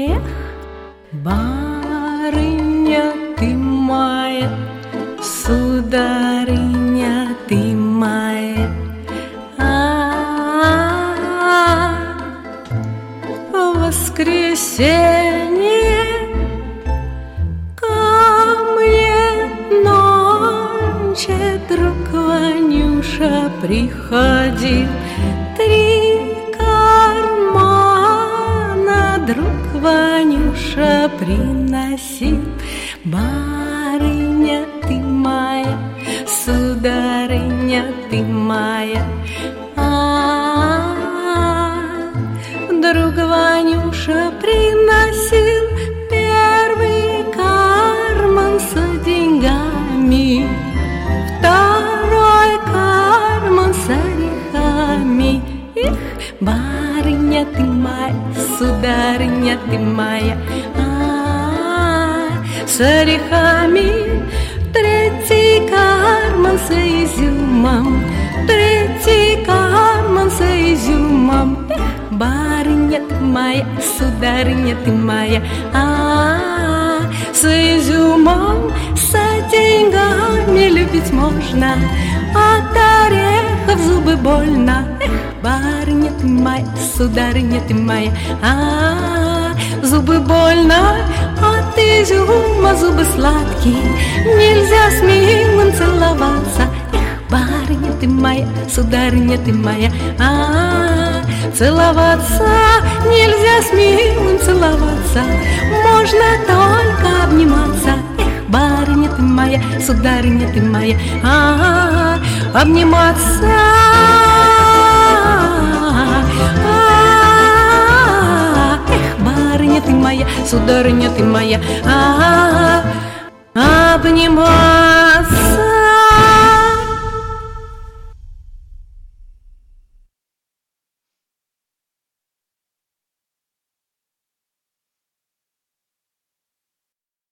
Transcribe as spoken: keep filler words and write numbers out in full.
Эх, барыня ты моя, сударыня ты моя, а воскресенье ко мне ночью друг Ванюша приходил. Три кармана друг Ванюша приносил. Барыня ты моя, сударыня ты моя, а друг Ванюша приносил первый карман с деньгами, второй карман с орехами. Эх, барыня ты моя, сударыня ты моя, а с орехами. Третий карман с изюмом, третий карман с изюмом. Эх, барыня ты моя, сударыня ты моя, а с изюмом, с деньгами любить можно, от орехов зубы больно. Эх, барыня ты моя, сударыня ты моя, а зубы больно, от изюма зубы сладкие, нельзя с милым целоваться. Эх, барыня ты моя, сударыня ты моя, а целоваться нельзя с милым целоваться, можно только обниматься. Эх, барыня ты моя, сударыня ты моя, а обниматься. Барыня ты моя, сударыня ты моя, а обнимай.